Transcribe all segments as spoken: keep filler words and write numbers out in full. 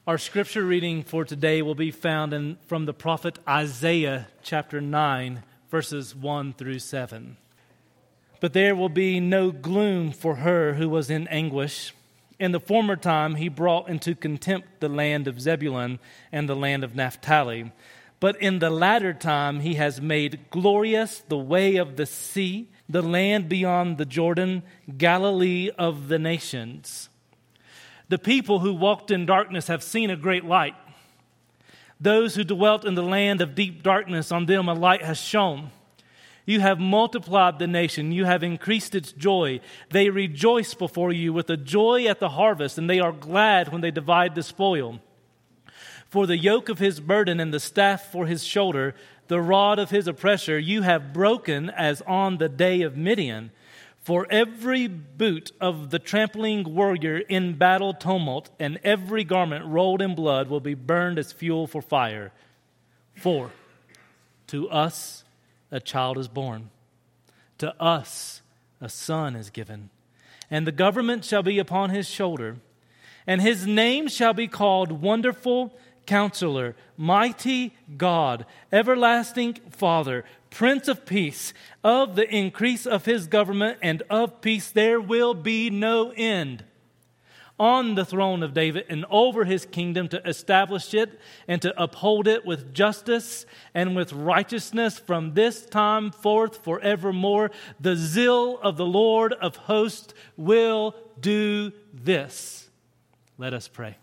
Our scripture reading for today will be found in, from the prophet Isaiah chapter nine, verses one through seven. But there will be no gloom for her who was in anguish. In the former time he brought into contempt the land of Zebulun and the land of Naphtali. But in the latter time he has made glorious the way of the sea, the land beyond the Jordan, Galilee of the nations. The people who walked in darkness have seen a great light. Those who dwelt in the land of deep darkness, on them a light has shone. You have multiplied the nation. You have increased its joy. They rejoice before you with a joy at the harvest, and they are glad when they divide the spoil. For the yoke of his burden and the staff for his shoulder, the rod of his oppressor, you have broken as on the day of Midian. For every boot of the trampling warrior in battle tumult and every garment rolled in blood will be burned as fuel for fire. For to us a child is born, to us a son is given, and the government shall be upon his shoulder, and his name shall be called Wonderful Counselor, Mighty God, Everlasting Father, Prince of Peace. Of the increase of his government and of peace there will be no end. On the throne of David and over his kingdom, to establish it and to uphold it with justice and with righteousness from this time forth forevermore. The zeal of the Lord of hosts will do this. Let us pray.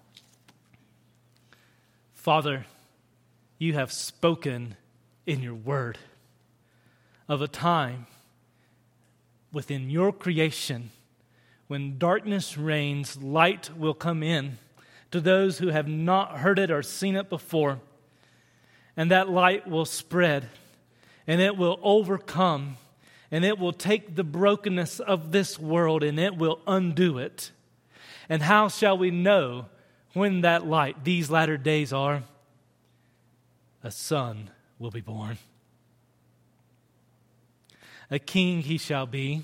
Father, you have spoken in your word of a time within your creation when darkness reigns, light will come in to those who have not heard it or seen it before. And that light will spread, and it will overcome, and it will take the brokenness of this world, and it will undo it. And how shall we know when that light, these latter days are? A son will be born. A king he shall be,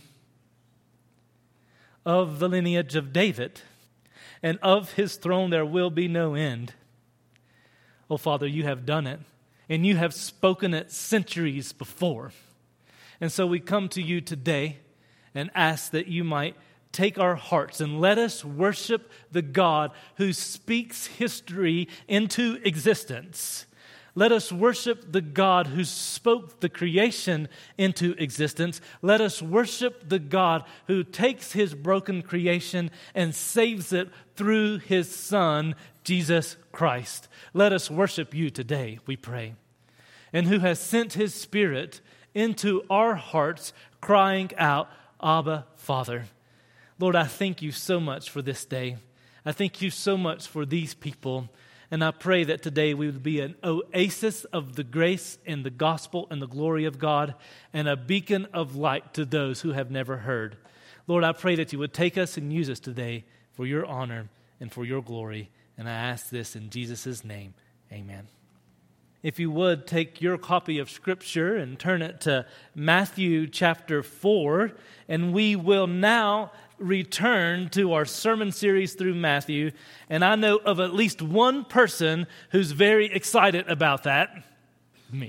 of the lineage of David, and of his throne there will be no end. Oh, Father, you have done it, and you have spoken it centuries before. And so we come to you today and ask that you might take our hearts and let us worship the God who speaks history into existence. Let us worship the God who spoke the creation into existence. Let us worship the God who takes his broken creation and saves it through his Son, Jesus Christ. Let us worship you today, we pray. And who has sent his Spirit into our hearts, crying out, Abba, Father. Lord, I thank you so much for this day. I thank you so much for these people. And I pray that today we would be an oasis of the grace and the gospel and the glory of God, and a beacon of light to those who have never heard. Lord, I pray that you would take us and use us today for your honor and for your glory. And I ask this in Jesus' name. Amen. If you would, take your copy of Scripture and turn it to Matthew chapter four, and we will now return to our sermon series through Matthew. And I know of at least one person who's very excited about that. Me.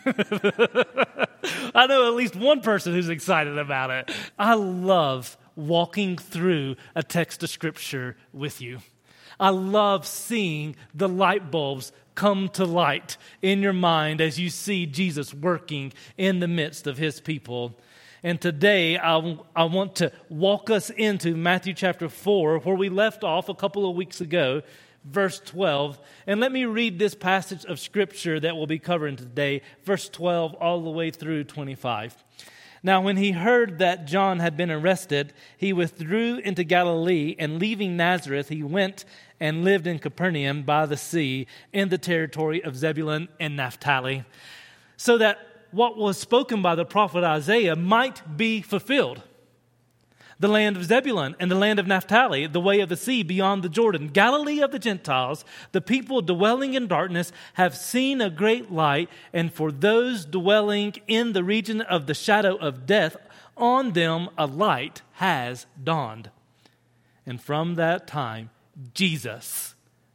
I know at least one person who's excited about it. I love walking through a text of Scripture with you. I love seeing the light bulbs come to light in your mind as you see Jesus working in the midst of his people. And today, I, I want to walk us into Matthew chapter four, where we left off a couple of weeks ago, verse twelve. And let me read this passage of Scripture that we'll be covering today, verse twelve all the way through twenty-five. Now, when he heard that John had been arrested, he withdrew into Galilee, and leaving Nazareth, he went and lived in Capernaum by the sea, in the territory of Zebulun and Naphtali, so that what was spoken by the prophet Isaiah might be fulfilled. The land of Zebulun and the land of Naphtali, the way of the sea beyond the Jordan, Galilee of the Gentiles, the people dwelling in darkness have seen a great light, and for those dwelling in the region of the shadow of death, on them a light has dawned. And from that time, Jesus,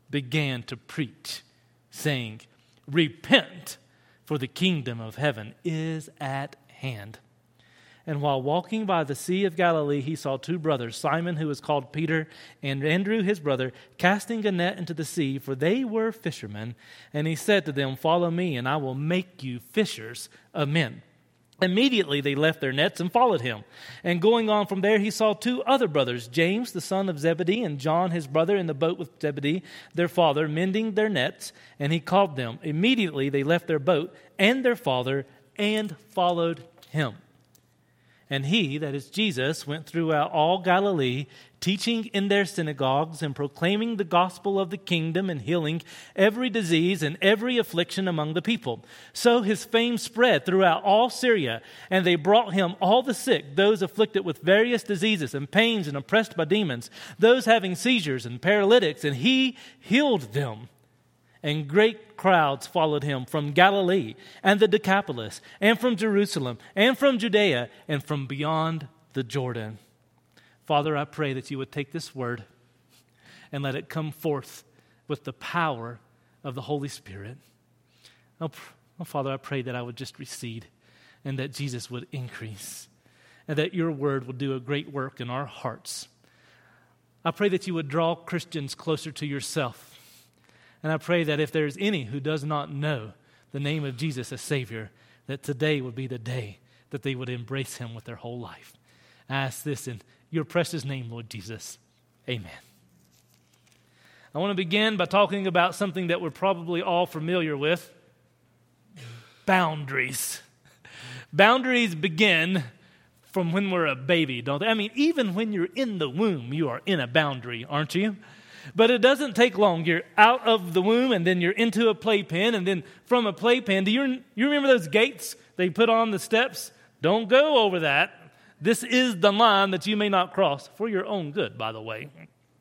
began to preach, saying, "Repent, for the kingdom of heaven is at hand." And while walking by the Sea of Galilee, he saw two brothers, Simon, who was called Peter, and Andrew, his brother, casting a net into the sea, for they were fishermen. And he said to them, "Follow me, and I will make you fishers of men." Immediately they left their nets and followed him. And going on from there, he saw two other brothers, James, the son of Zebedee, and John, his brother, in the boat with Zebedee, their father, mending their nets. And he called them. Immediately they left their boat and their father and followed him. And he, that is Jesus, went throughout all Galilee, teaching in their synagogues and proclaiming the gospel of the kingdom and healing every disease and every affliction among the people. So his fame spread throughout all Syria, and they brought him all the sick, those afflicted with various diseases and pains and oppressed by demons, those having seizures and paralytics, and he healed them. And great crowds followed him from Galilee and the Decapolis and from Jerusalem and from Judea and from beyond the Jordan. Father, I pray that you would take this word and let it come forth with the power of the Holy Spirit. Oh, oh, Father, I pray that I would just recede and that Jesus would increase and that your word would do a great work in our hearts. I pray that you would draw Christians closer to yourself. And I pray that if there's any who does not know the name of Jesus as Savior, that today would be the day that they would embrace him with their whole life. I ask this in your precious name, Lord Jesus. Amen. I want to begin by talking about something that we're probably all familiar with: boundaries. Boundaries begin from when we're a baby, don't they? I mean, even when you're in the womb, you are in a boundary, aren't you? But it doesn't take long. You're out of the womb, and then you're into a playpen, and then from a playpen, do you, you remember those gates they put on the steps? Don't go over that. This is the line that you may not cross, for your own good, by the way.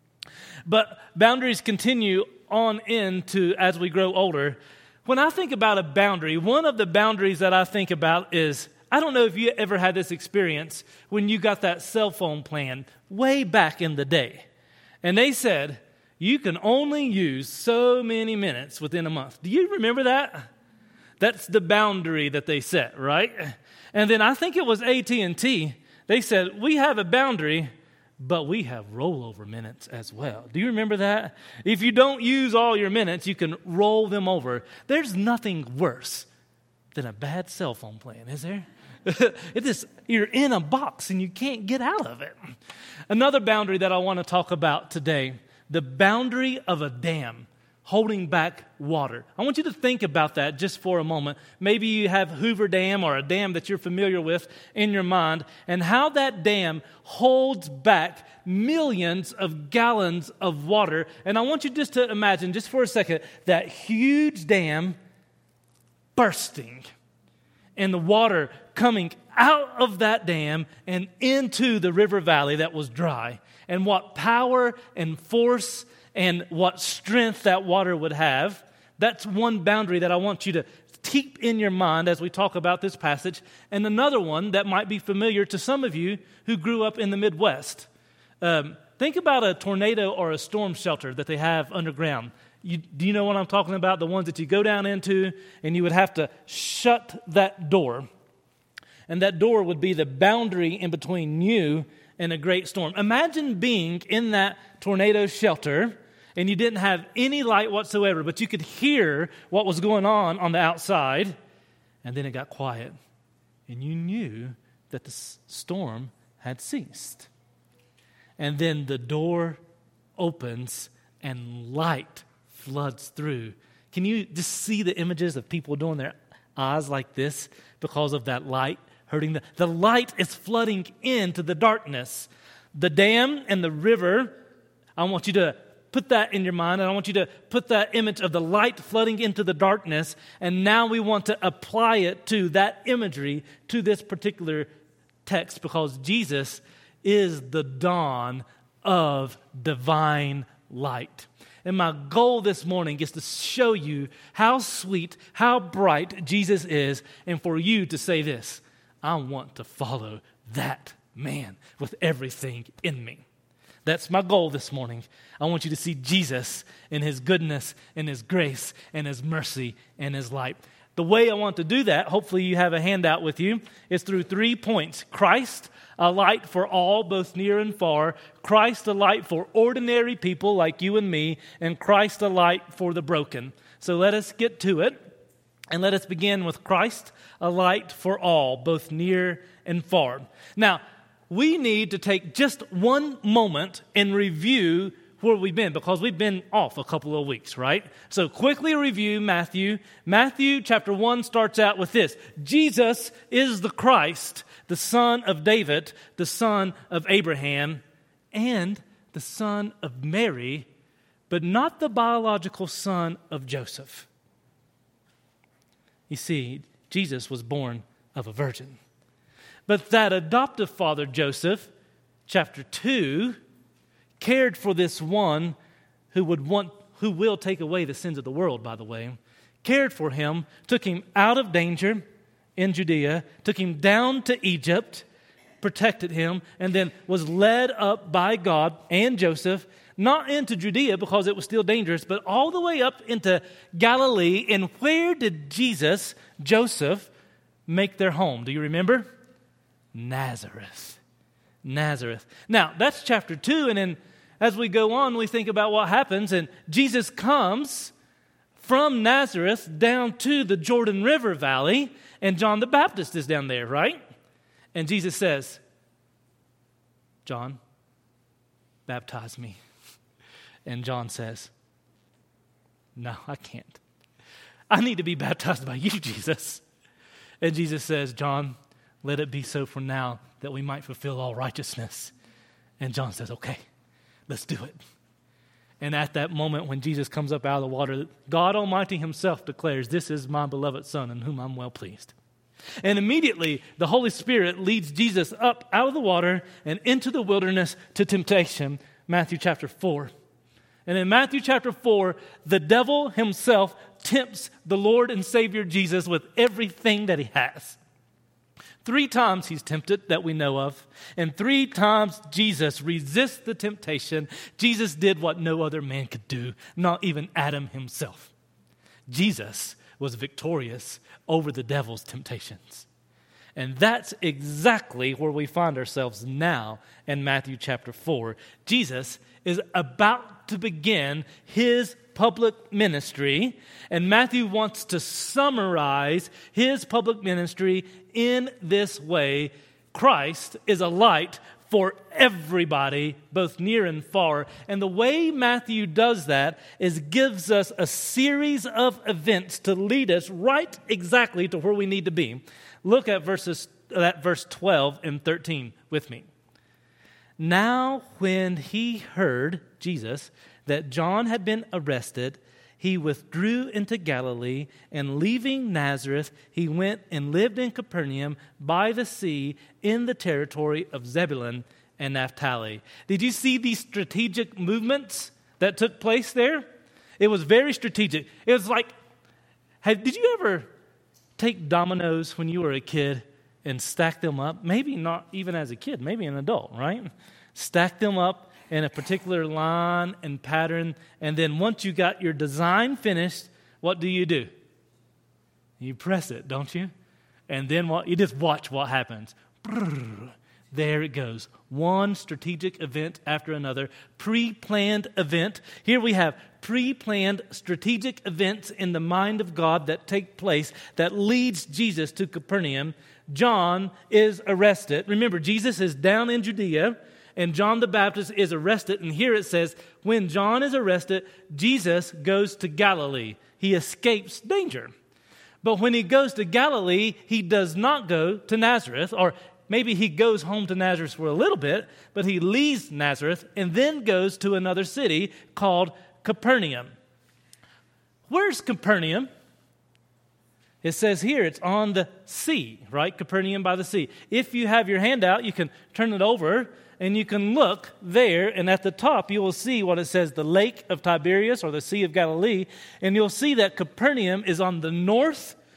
But boundaries continue on into as we grow older. When I think about a boundary, one of the boundaries that I think about is, I don't know if you ever had this experience when you got that cell phone plan way back in the day. And they said, you can only use so many minutes within a month. Do you remember that? That's the boundary that they set, right? And then I think it was A T and T. They said, we have a boundary, but we have rollover minutes as well. Do you remember that? If you don't use all your minutes, you can roll them over. There's nothing worse than a bad cell phone plan, is there? It is, you're in a box and you can't get out of it. Another boundary that I want to talk about today, the boundary of a dam holding back water. I want you to think about that just for a moment. Maybe you have Hoover Dam or a dam that you're familiar with in your mind, and how that dam holds back millions of gallons of water. And I want you just to imagine, just for a second, that huge dam bursting and the water coming out of that dam and into the river valley that was dry. And what power and force and what strength that water would have. That's one boundary that I want you to keep in your mind as we talk about this passage. And another one that might be familiar to some of you who grew up in the Midwest. Um, think about a tornado or a storm shelter that they have underground. You, do you know what I'm talking about? The ones that you go down into and you would have to shut that door. And that door would be the boundary in between you and a great storm. Imagine being in that tornado shelter and you didn't have any light whatsoever, but you could hear what was going on on the outside, and then it got quiet, and you knew that the storm had ceased. And then the door opens and light floods through. Can you just see the images of people doing their eyes like this because of that light hurting the... The light is flooding into the darkness. The dam and the river, I want you to put that in your mind, and I want you to put that image of the light flooding into the darkness, and now we want to apply it to that imagery to this particular text, because Jesus is the dawn of divine light. And my goal this morning is to show you how sweet, how bright Jesus is, and for you to say this: I want to follow that man with everything in me. That's my goal this morning. I want you to see Jesus in his goodness, in his grace, and his mercy, and his light. The way I want to do that, hopefully you have a handout with you, is through three points. Christ, a light for all, both near and far. Christ, a light for ordinary people like you and me. And Christ, a light for the broken. So let us get to it. And let us begin with Christ, a light for all, both near and far. Now, we need to take just one moment and review where we've been, because we've been off a couple of weeks, right? So quickly review Matthew. Matthew chapter one starts out with this. Jesus is the Christ, the son of David, the son of Abraham, and the son of Mary, but not the biological son of Joseph. You see, Jesus was born of a virgin. But that adoptive father, Joseph, chapter two, cared for this one who would want, who will take away the sins of the world, by the way, cared for him, took him out of danger in Judea, took him down to Egypt, protected him, and then was led up by God and Joseph, not into Judea because it was still dangerous, but all the way up into Galilee. And where did Jesus, Joseph, make their home? Do you remember? Nazareth. Nazareth. Now, that's chapter two, and then as we go on, we think about what happens, and Jesus comes from Nazareth down to the Jordan River Valley, and John the Baptist is down there, right? And Jesus says, John, baptize me. And John says, no, I can't. I need to be baptized by you, Jesus. And Jesus says, John, let it be so for now that we might fulfill all righteousness. And John says, okay, let's do it. And at that moment when Jesus comes up out of the water, God Almighty himself declares, this is my beloved Son in whom I'm well pleased. And immediately the Holy Spirit leads Jesus up out of the water and into the wilderness to temptation, Matthew chapter four. And in Matthew chapter four, the devil himself tempts the Lord and Savior Jesus with everything that he has. Three times he's tempted that we know of, and three times Jesus resists the temptation. Jesus did what no other man could do, not even Adam himself. Jesus was victorious over the devil's temptations. And that's exactly where we find ourselves now in Matthew chapter four. Jesus is about to begin his public ministry, and Matthew wants to summarize his public ministry in this way. Christ is a light for everybody, both near and far. And the way Matthew does that is gives us a series of events to lead us right exactly to where we need to be. Look at verses at verse twelve and thirteen with me. Now when he heard, Jesus, that John had been arrested, he withdrew into Galilee, and leaving Nazareth, he went and lived in Capernaum by the sea in the territory of Zebulun and Naphtali. Did you see these strategic movements that took place there? It was very strategic. It was like, have, did you ever take dominoes when you were a kid and stack them up? Maybe not even as a kid, maybe an adult, right? Stack them up in a particular line and pattern, and then once you got your design finished, what do you do? You press it, don't you? And then what? You just watch what happens. There it goes. One strategic event after another. Pre-planned event. Here we have pre-planned strategic events in the mind of God that take place that leads Jesus to Capernaum. John is arrested. Remember, Jesus is down in Judea, and John the Baptist is arrested. And here it says, when John is arrested, Jesus goes to Galilee. He escapes danger. But when he goes to Galilee, he does not go to Nazareth, or maybe he goes home to Nazareth for a little bit, but he leaves Nazareth and then goes to another city called Capernaum. Where's Capernaum? It says here it's on the sea, right? Capernaum by the sea. If you have your handout, you can turn it over and you can look there, and at the top you will see what it says, the Lake of Tiberias or the Sea of Galilee, and you'll see that Capernaum is on the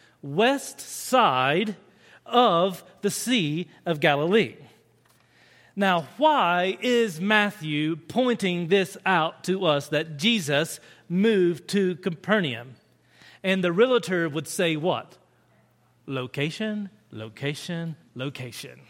northwest side of the Sea of Galilee. Now, why is Matthew pointing this out to us, that Jesus moved to Capernaum? And the realtor would say what? Location, location, location.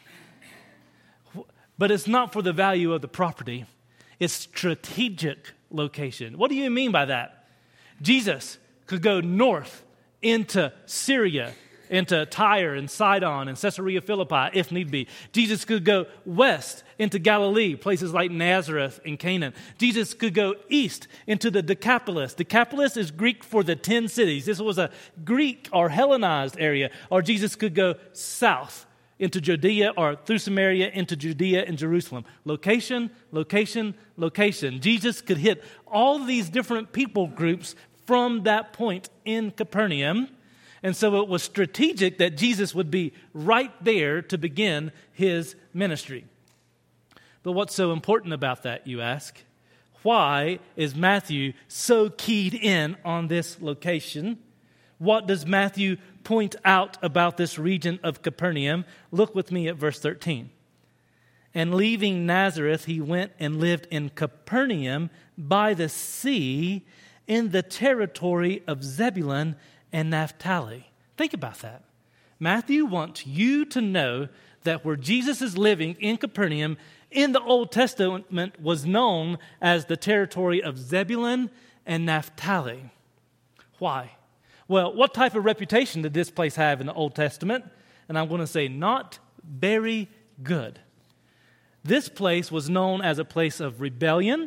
But it's not for the value of the property. It's strategic location. What do you mean by that? Jesus could go north into Syria, into Tyre and Sidon and Caesarea Philippi, if need be. Jesus could go west into Galilee, places like Nazareth and Canaan. Jesus could go east into the Decapolis. Decapolis is Greek for the ten cities. This was a Greek or Hellenized area. Or Jesus could go south into Judea, or through Samaria into Judea and Jerusalem. Location, location, location. Jesus could hit all these different people groups from that point in Capernaum. And so it was strategic that Jesus would be right there to begin his ministry. But what's so important about that, you ask? Why is Matthew so keyed in on this location? What does Matthew point out about this region of Capernaum? Look with me at verse thirteen. And leaving Nazareth, he went and lived in Capernaum by the sea in the territory of Zebulun and Naphtali. Think about that. Matthew wants you to know that where Jesus is living in Capernaum in the Old Testament was known as the territory of Zebulun and Naphtali. Why? Well, what type of reputation did this place have in the Old Testament? And I'm going to say not very good. This place was known as a place of rebellion,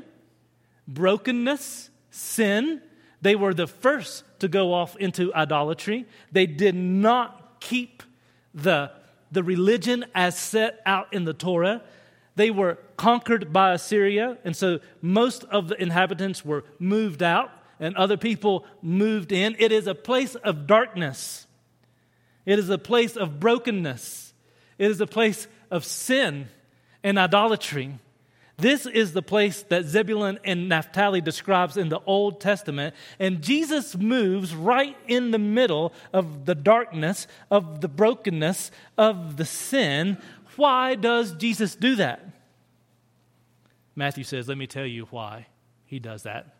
brokenness, sin. They were the first to go off into idolatry. They did not keep the, the religion as set out in the Torah. They were conquered by Assyria, and so most of the inhabitants were moved out, and other people moved in. It is a place of darkness. It is a place of brokenness. It is a place of sin and idolatry. This is the place that Zebulun and Naphtali describes in the Old Testament, and Jesus moves right in the middle of the darkness, of the brokenness, of the sin. Why does Jesus do that? Matthew says, let me tell you why he does that.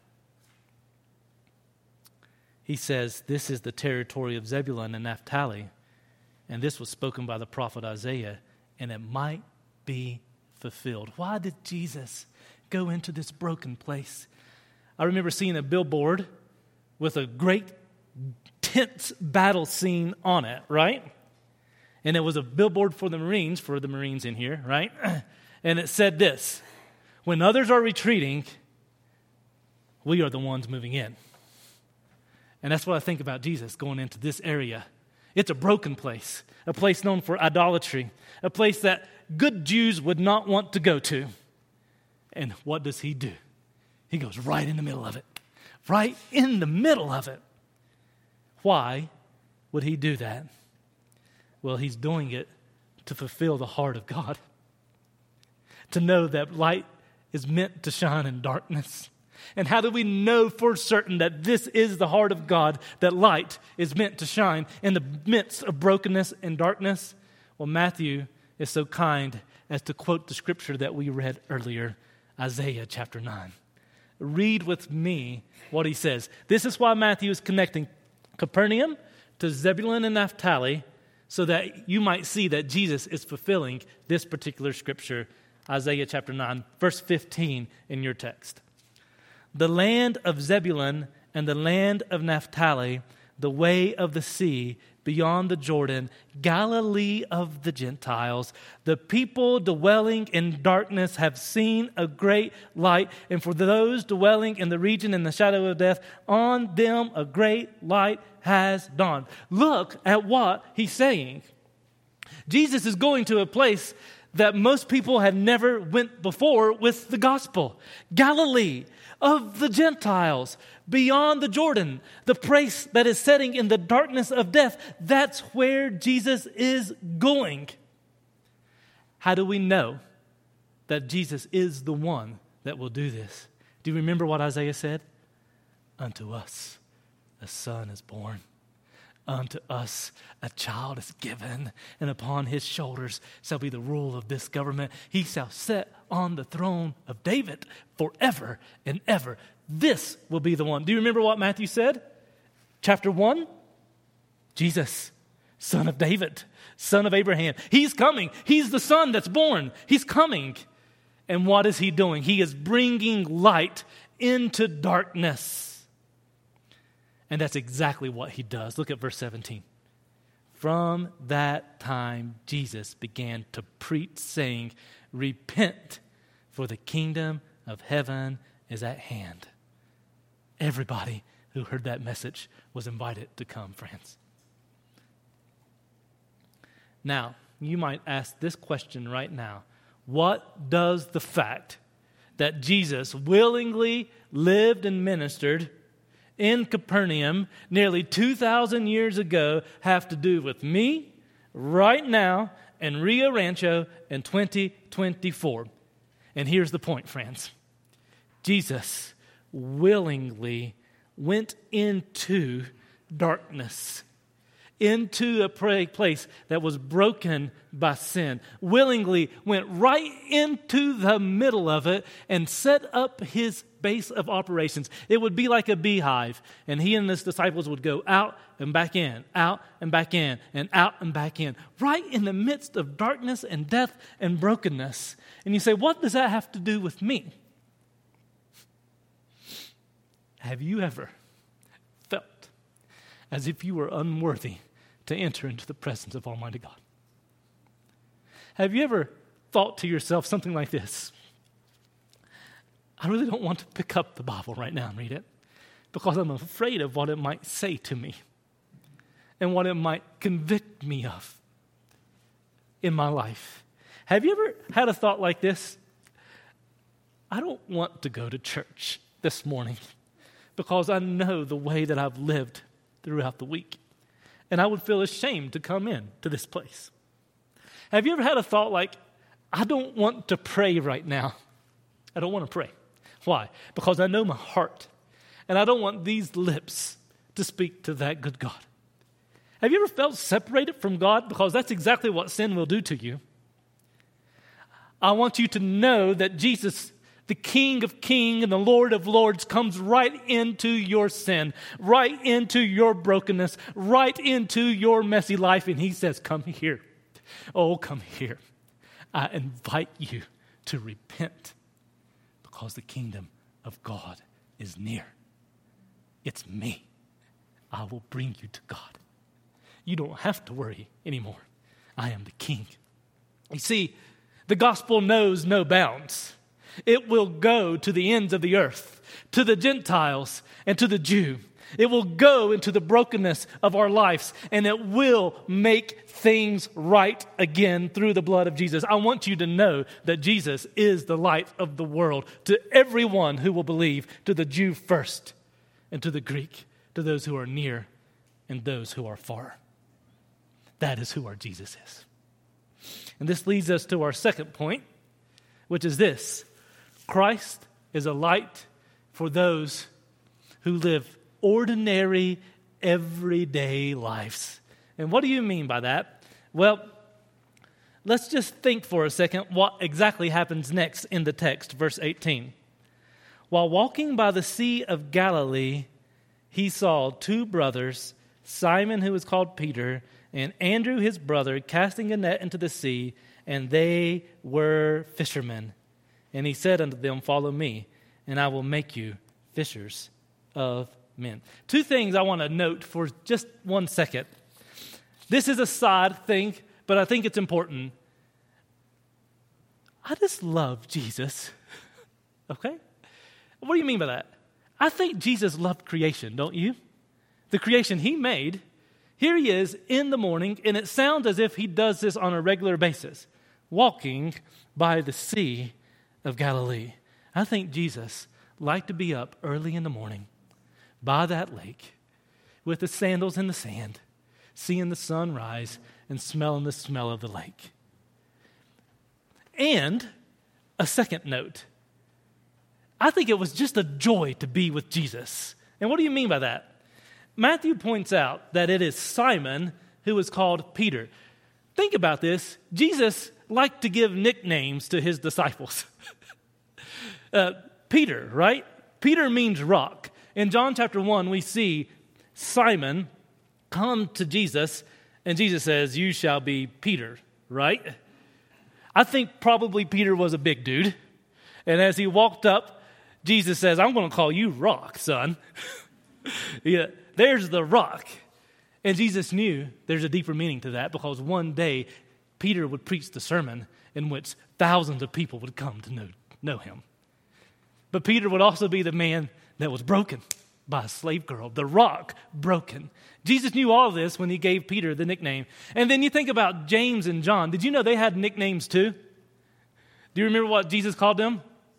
He says, this is the territory of Zebulun and Naphtali, and this was spoken by the prophet Isaiah, and it might be fulfilled. Why did Jesus go into this broken place? I remember seeing a billboard with a great tense battle scene on it, right? And it was a billboard for the Marines, for the Marines in here, right? And it said this: when others are retreating, we are the ones moving in. And that's what I think about Jesus going into this area. It's a broken place, a place known for idolatry, a place that good Jews would not want to go to. And what does he do? He goes right in the middle of it. Right in the middle of it. Why would he do that? Well, he's doing it to fulfill the heart of God. To know that light is meant to shine in darkness. And how do we know for certain that this is the heart of God, that light is meant to shine in the midst of brokenness and darkness? Well, Matthew is so kind as to quote the scripture that we read earlier, Isaiah chapter nine. Read with me what he says. This is why Matthew is connecting Capernaum to Zebulun and Naphtali, so that you might see that Jesus is fulfilling this particular scripture, Isaiah chapter nine, verse fifteen in your text. The land of Zebulun and the land of Naphtali, the way of the sea, beyond the Jordan, Galilee of the Gentiles. The people dwelling in darkness have seen a great light, and for those dwelling in the region in the shadow of death, on them a great light has dawned. Look at what he's saying. Jesus is going to a place that most people have never went before with the gospel. Galilee of the Gentiles, beyond the Jordan, the place that is setting in the darkness of death. That's where Jesus is going. How do we know that Jesus is the one that will do this? Do you remember what Isaiah said? Unto us a son is born. unto us a child is given, and upon his shoulders shall be the rule of this government. He shall sit on the throne of David forever and ever. This will be the one. Do you remember what Matthew said? Chapter one, Jesus, son of David, son of Abraham. He's coming. He's the son that's born. He's coming. And what is he doing? He is bringing light into darkness. And that's exactly what he does. Look at verse seventeen. From that time, Jesus began to preach, saying, repent, for the kingdom of heaven is at hand. Everybody who heard that message was invited to come, friends. Now, you might ask this question right now. What does the fact that Jesus willingly lived and ministered in Capernaum nearly two thousand years ago have to do with me right now in Rio Rancho in twenty twenty-four? And here's the point, friends. Jesus willingly went into darkness, into a place that was broken by sin, willingly went right into the middle of it and set up his base of operations. It would be like a beehive, and he and his disciples would go out and back in, out and back in, and out and back in, right in the midst of darkness and death and brokenness. And you say, what does that have to do with me? Have you ever felt as if you were unworthy to enter into the presence of Almighty God? Have you ever thought to yourself something like this? I really don't want to pick up the Bible right now and read it because I'm afraid of what it might say to me and what it might convict me of in my life. Have you ever had a thought like this? I don't want to go to church this morning because I know the way that I've lived throughout the week. And I would feel ashamed to come in to this place. Have you ever had a thought like, I don't want to pray right now. I don't want to pray. Why? Because I know my heart. And I don't want these lips to speak to that good God. Have you ever felt separated from God? Because that's exactly what sin will do to you. I want you to know that Jesus, the King of Kings and the Lord of Lords, comes right into your sin, right into your brokenness, right into your messy life. And he says, come here. Oh, come here. I invite you to repent because the kingdom of God is near. It's me. I will bring you to God. You don't have to worry anymore. I am the King. You see, the gospel knows no bounds. It will go to the ends of the earth, to the Gentiles and to the Jew. It will go into the brokenness of our lives, and it will make things right again through the blood of Jesus. I want you to know that Jesus is the light of the world to everyone who will believe, to the Jew first, and to the Greek, to those who are near and those who are far. That is who our Jesus is. And this leads us to our second point, which is this. Christ is a light for those who live ordinary, everyday lives. And what do you mean by that? Well, let's just think for a second what exactly happens next in the text, verse eighteen. While walking by the Sea of Galilee, he saw two brothers, Simon, who was called Peter, and Andrew, his brother, casting a net into the sea, and they were fishermen. And he said unto them, follow me, and I will make you fishers of men. Two things I want to note for just one second. This is a side thing, but I think it's important. I just love Jesus. Okay? What do you mean by that? I think Jesus loved creation, don't you? The creation he made. Here he is in the morning, and it sounds as if he does this on a regular basis, walking by the Sea of Galilee. I think Jesus liked to be up early in the morning by that lake with the sandals in the sand, seeing the sun rise and smelling the smell of the lake. And a second note, I think it was just a joy to be with Jesus. And what do you mean by that? Matthew points out that it is Simon who is called Peter. Think about this. Jesus liked to give nicknames to his disciples. uh, Peter, right? Peter means rock. In John chapter one, we see Simon come to Jesus, and Jesus says, "You shall be Peter," right? I think probably Peter was a big dude. And as he walked up, Jesus says, "I'm going to call you Rock, son." Yeah, there's the rock. And Jesus knew there's a deeper meaning to that, because one day Peter would preach the sermon in which thousands of people would come to know, know him. But Peter would also be the man that was broken by a slave girl, the rock broken. Jesus knew all of this when he gave Peter the nickname. And then you think about James and John. Did you know they had nicknames too? Do you remember what Jesus called them?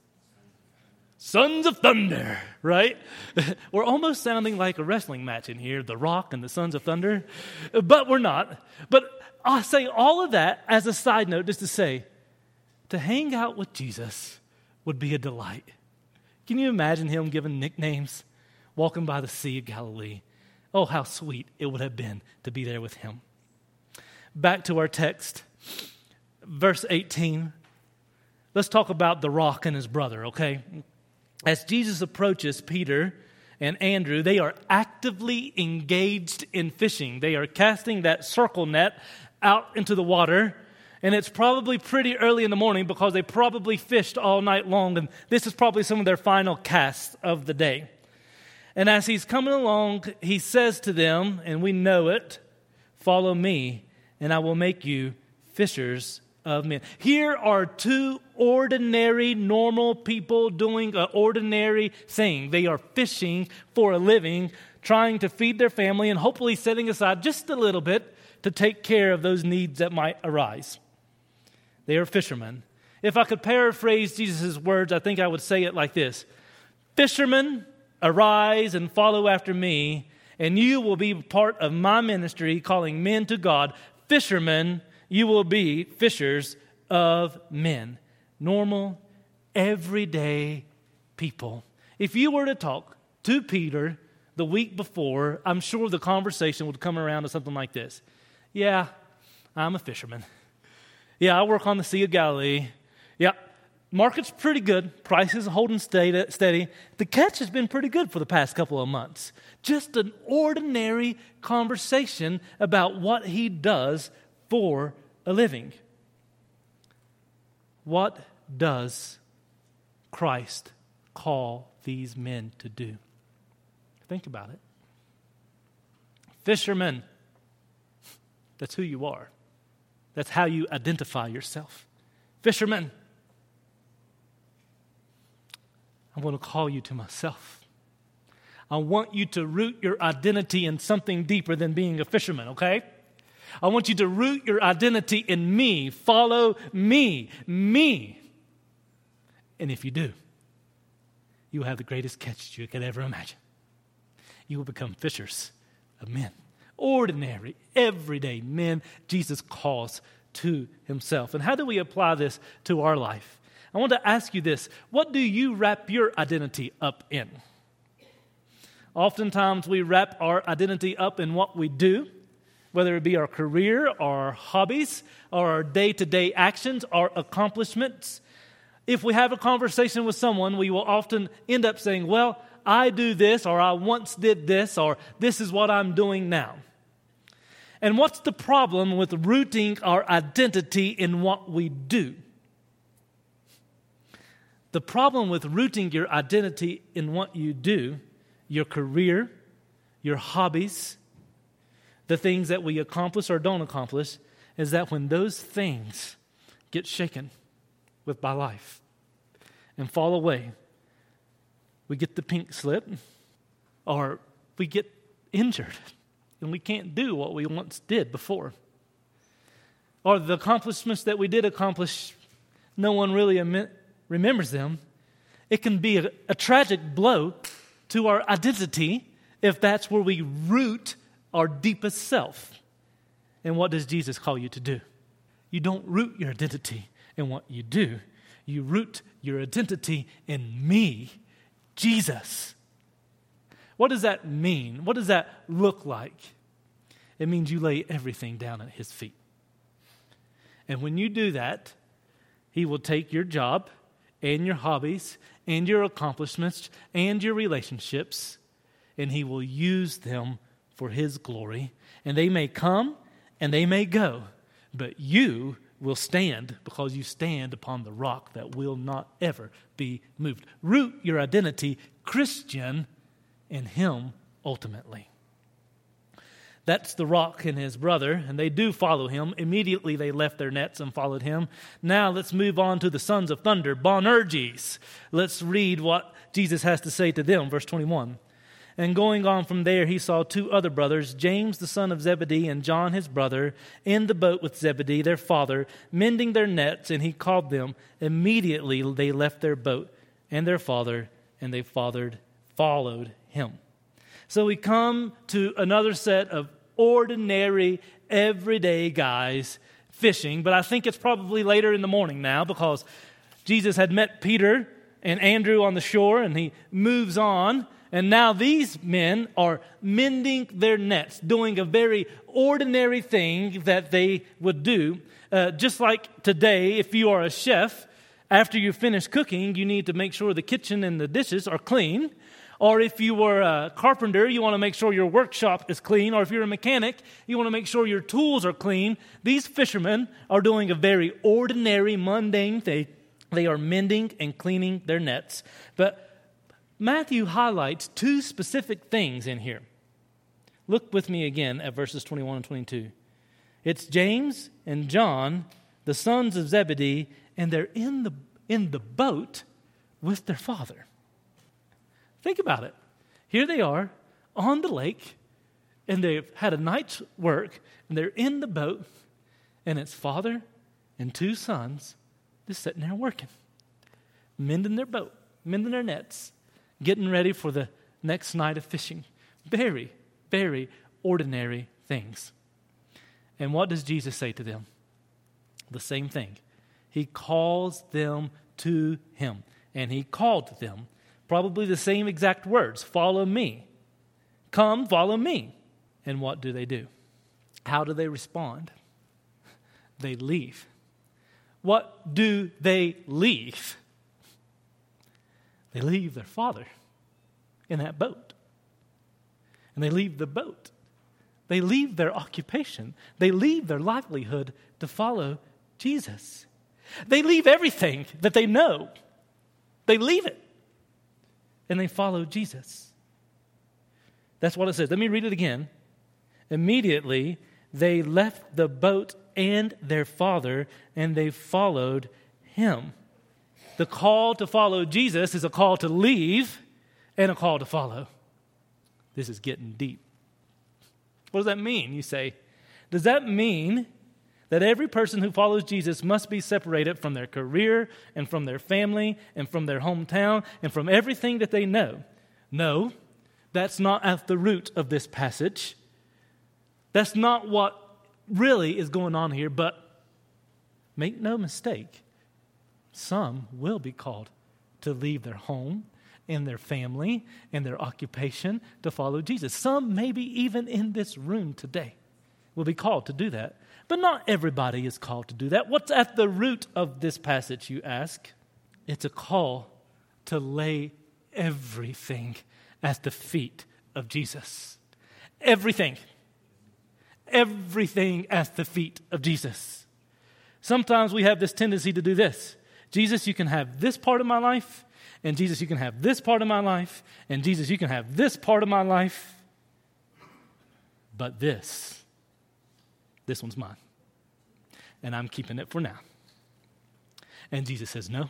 Sons of Thunder, right? We're almost sounding like a wrestling match in here, The Rock and the Sons of Thunder, but we're not. But I'll say all of that as a side note, just to say, to hang out with Jesus would be a delight. Can you imagine him giving nicknames, walking by the Sea of Galilee? Oh, how sweet it would have been to be there with him. Back to our text, verse eighteen. Let's talk about the rock and his brother, okay? As Jesus approaches Peter and Andrew, they are actively engaged in fishing. They are casting that circle net out into the water, and it's probably pretty early in the morning because they probably fished all night long, and this is probably some of their final casts of the day. And as he's coming along, he says to them, and we know it, "Follow me, and I will make you fishers of men." Here are two ordinary, normal people doing an ordinary thing. They are fishing for a living, trying to feed their family, and hopefully setting aside just a little bit to take care of those needs that might arise. They are fishermen. If I could paraphrase Jesus' words, I think I would say it like this: "Fishermen, arise and follow after me, and you will be part of my ministry calling men to God. Fishermen, you will be fishers of men." Normal, everyday people. If you were to talk to Peter the week before, I'm sure the conversation would come around to something like this: "Yeah, I'm a fisherman. Yeah, I work on the Sea of Galilee. Yeah, market's pretty good. Prices are holding steady. The catch has been pretty good for the past couple of months." Just an ordinary conversation about what he does for a living. What does Christ call these men to do? Think about it. Fishermen. That's who you are. That's how you identify yourself. Fishermen. I'm going to call you to myself. I want you to root your identity in something deeper than being a fisherman, okay? I want you to root your identity in me. Follow me. Me. And if you do, you will have the greatest catch you could ever imagine. You will become fishers of men. Ordinary, everyday men Jesus calls to himself. And how do we apply this to our life? I want to ask you this: what do you wrap your identity up in? Oftentimes we wrap our identity up in what we do, whether it be our career, our hobbies, or our day-to-day actions, our accomplishments. If we have a conversation with someone, we will often end up saying, "Well, I do this," or "I once did this," or "This is what I'm doing now." And what's the problem with rooting our identity in what we do? The problem with rooting your identity in what you do, your career, your hobbies, the things that we accomplish or don't accomplish, is that when those things get shaken with by life and fall away, we get the pink slip, or we get injured and we can't do what we once did before. Or the accomplishments that we did accomplish, no one really am- remembers them. It can be a, a tragic blow to our identity if that's where we root our deepest self. And what does Jesus call you to do? You don't root your identity in what you do. You root your identity in me, Jesus. What does that mean? What does that look like? It means you lay everything down at his feet. And when you do that, he will take your job and your hobbies and your accomplishments and your relationships, and he will use them for his glory. And they may come and they may go, but you will stand because you stand upon the rock that will not ever be moved. Root your identity, Christian, in him ultimately. That's the rock and his brother, and they do follow him. Immediately they left their nets and followed him. Now let's move on to the sons of thunder, Boanerges. Let's read what Jesus has to say to them, verse twenty-one. And going on from there, he saw two other brothers, James the son of Zebedee and John his brother, in the boat with Zebedee their father, mending their nets, and he called them. Immediately they left their boat and their father, and they fathered, followed him. So we come to another set of ordinary, everyday guys fishing, but I think it's probably later in the morning now because Jesus had met Peter and Andrew on the shore, and he moves on, and now these men are mending their nets, doing a very ordinary thing that they would do. Uh, just like today, if you are a chef, after you finish cooking, you need to make sure the kitchen and the dishes are clean. Or if you were a carpenter, you want to make sure your workshop is clean. Or if you're a mechanic, you want to make sure your tools are clean. These fishermen are doing a very ordinary, mundane thing. They are mending and cleaning their nets. But Matthew highlights two specific things in here. Look with me again at verses twenty-one and twenty-two. It's James and John, the sons of Zebedee, and they're in the, in the boat with their father. Think about it. Here they are on the lake, and they've had a night's work, and they're in the boat, and it's father and two sons just sitting there working, mending their boat, mending their nets, getting ready for the next night of fishing. Very, very ordinary things. And what does Jesus say to them? The same thing. He calls them to him, and he called them. Probably the same exact words. Follow me. Come, follow me. And what do they do? How do they respond? They leave. What do they leave? They leave their father in that boat. And they leave the boat. They leave their occupation. They leave their livelihood to follow Jesus. They leave everything that they know. They leave it. And they follow Jesus. That's what it says. Let me read it again. Immediately, they left the boat and their father, and they followed him. The call to follow Jesus is a call to leave and a call to follow. This is getting deep. What does that mean, you say? Does that mean that every person who follows Jesus must be separated from their career and from their family and from their hometown and from everything that they know? No, that's not at the root of this passage. That's not what really is going on here, but make no mistake, some will be called to leave their home and their family and their occupation to follow Jesus. Some, maybe even in this room today, will be called to do that. But not everybody is called to do that. What's at the root of this passage, you ask? It's a call to lay everything at the feet of Jesus. Everything. Everything at the feet of Jesus. Sometimes we have this tendency to do this. Jesus, you can have this part of my life, and Jesus, you can have this part of my life, and Jesus, you can have this part of my life, but this, this one's mine, and I'm keeping it for now. And Jesus says, no.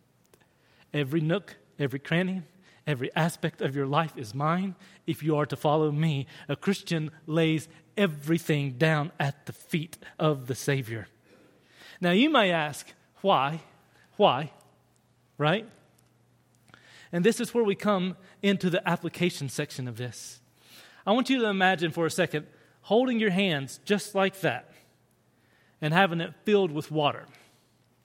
Every nook, every cranny, every aspect of your life is mine. If you are to follow me, a Christian lays everything down at the feet of the Savior. Now you may ask, why? Why? Right? And this is where we come into the application section of this. I want you to imagine for a second holding your hands just like that and having it filled with water.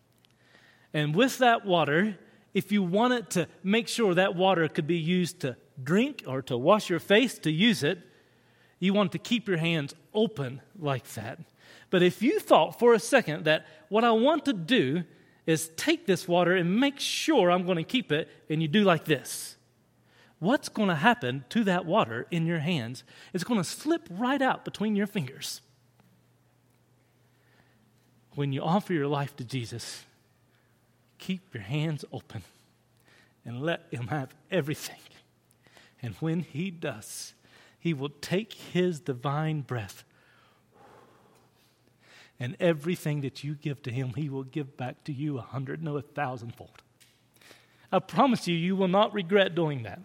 And with that water, if you wanted to make sure that water could be used to drink or to wash your face, to use it, you want to keep your hands open like that. But if you thought for a second that what I want to do is take this water and make sure I'm going to keep it, and you do like this, what's going to happen to that water in your hands? It's going to slip right out between your fingers. When you offer your life to Jesus, keep your hands open and let him have everything. And when he does, he will take his divine breath, and everything that you give to him, he will give back to you a hundred, no, a thousandfold. I promise you, you will not regret doing that.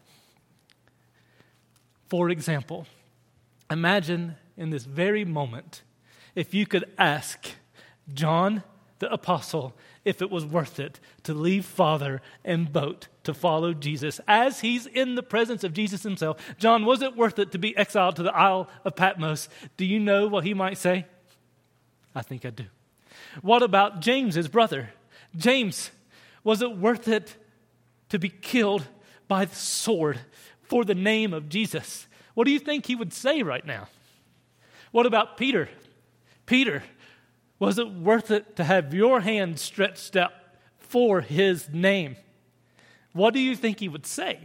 For example, imagine in this very moment, if you could ask John the apostle if it was worth it to leave father and boat to follow Jesus as he's in the presence of Jesus himself. John, was it worth it to be exiled to the Isle of Patmos? Do you know what he might say? I think I do. What about James, his brother? James, was it worth it to be killed by the sword for the name of Jesus? What do you think he would say right now? What about Peter? Peter, was it worth it to have your hand stretched out for his name? What do you think he would say?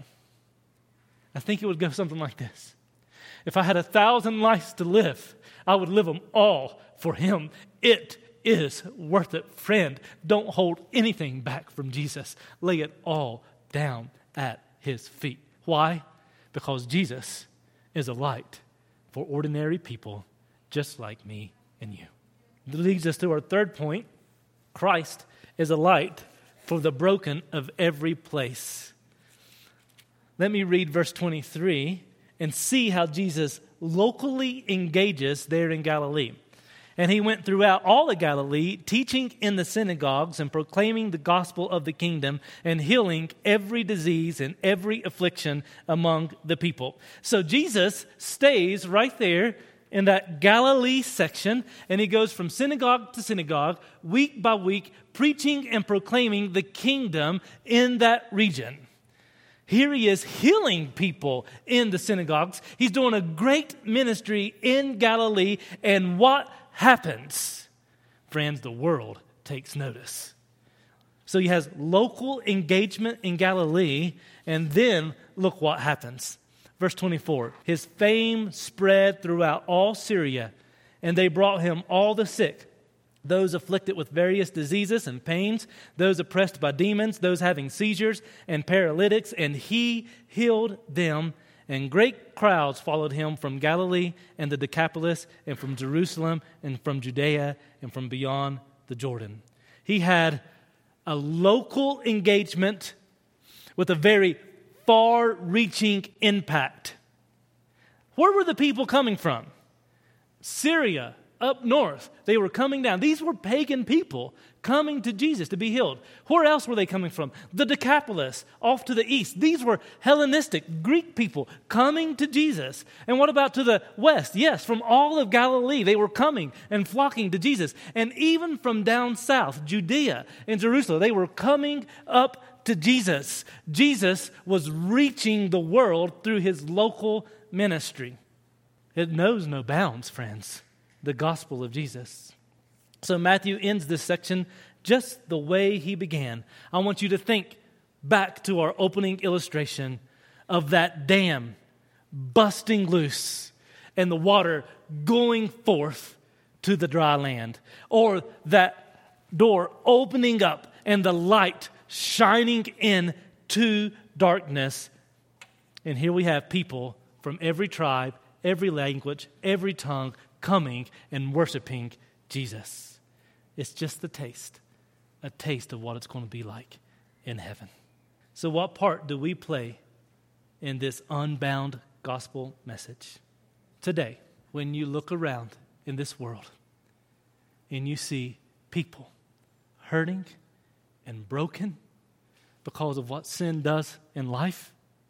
I think it would go something like this. If I had a thousand lives to live, I would live them all for him. It is worth it. Friend, don't hold anything back from Jesus. Lay it all down at his feet. Why? Because Jesus is a light for ordinary people just like me and you. That leads us to our third point. Christ is a light for the broken of every place. Let me read verse twenty-three and see how Jesus locally engages there in Galilee. And he went throughout all of Galilee, teaching in the synagogues and proclaiming the gospel of the kingdom and healing every disease and every affliction among the people. So Jesus stays right there in that Galilee section, and he goes from synagogue to synagogue, week by week, preaching and proclaiming the kingdom in that region. Here he is healing people in the synagogues. He's doing a great ministry in Galilee, and what happens? Friends, the world takes notice. So he has local engagement in Galilee, and then look what happens. Verse twenty-four, his fame spread throughout all Syria, and they brought him all the sick, those afflicted with various diseases and pains, those oppressed by demons, those having seizures and paralytics, and he healed them. And great crowds followed him from Galilee and the Decapolis, and from Jerusalem, and from Judea, and from beyond the Jordan. He had a local engagement with a very far-reaching impact. Where were the people coming from? Syria, up north. They were coming down. These were pagan people coming to Jesus to be healed. Where else were they coming from? The Decapolis, off to the east. These were Hellenistic, Greek people coming to Jesus. And what about to the west? Yes, from all of Galilee, they were coming and flocking to Jesus. And even from down south, Judea and Jerusalem, they were coming up to Jesus. Jesus was reaching the world through his local ministry. It knows no bounds, friends, the gospel of Jesus. So Matthew ends this section just the way he began. I want you to think back to our opening illustration of that dam busting loose and the water going forth to the dry land, or that door opening up and the light shining in to darkness. And here we have people from every tribe, every language, every tongue coming and worshiping Jesus. It's just a taste, a taste of what it's going to be like in heaven. So what part do we play in this unbound gospel message? Today, when you look around in this world and you see people hurting and broken because of what sin does in life,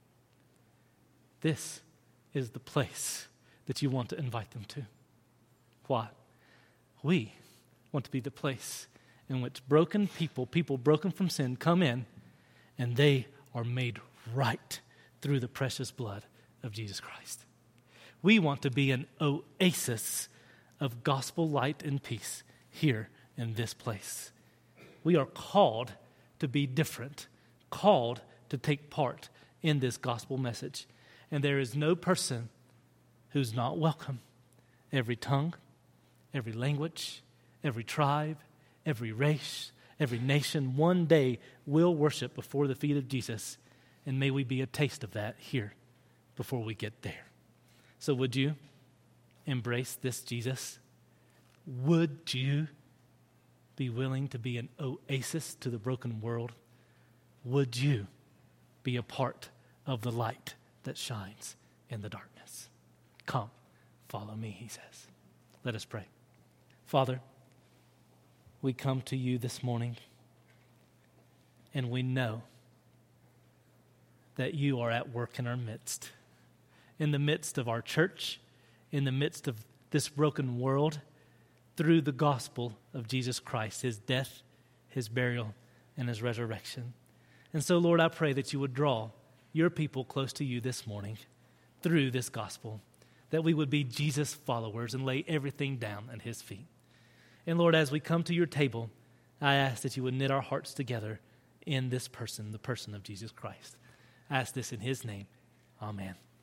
this is the place that you want to invite them to. Why? We want to be the place in which broken people, people broken from sin, come in and they are made right through the precious blood of Jesus Christ. We want to be an oasis of gospel light and peace here in this place. We are called to be different, called to take part in this gospel message. And there is no person who's not welcome. Every tongue, every language, every tribe, every race, every nation one day will worship before the feet of Jesus. And may we be a taste of that here before we get there. So would you embrace this Jesus? Would you be willing to be an oasis to the broken world? Would you be a part of the light that shines in the darkness? Come, follow me, he says. Let us pray. Father, we come to you this morning, and we know that you are at work in our midst, in the midst of our church, in the midst of this broken world, through the gospel of Jesus Christ, his death, his burial, and his resurrection. And so, Lord, I pray that you would draw your people close to you this morning through this gospel, that we would be Jesus followers and lay everything down at his feet. And Lord, as we come to your table, I ask that you would knit our hearts together in this person, the person of Jesus Christ. I ask this in his name. Amen.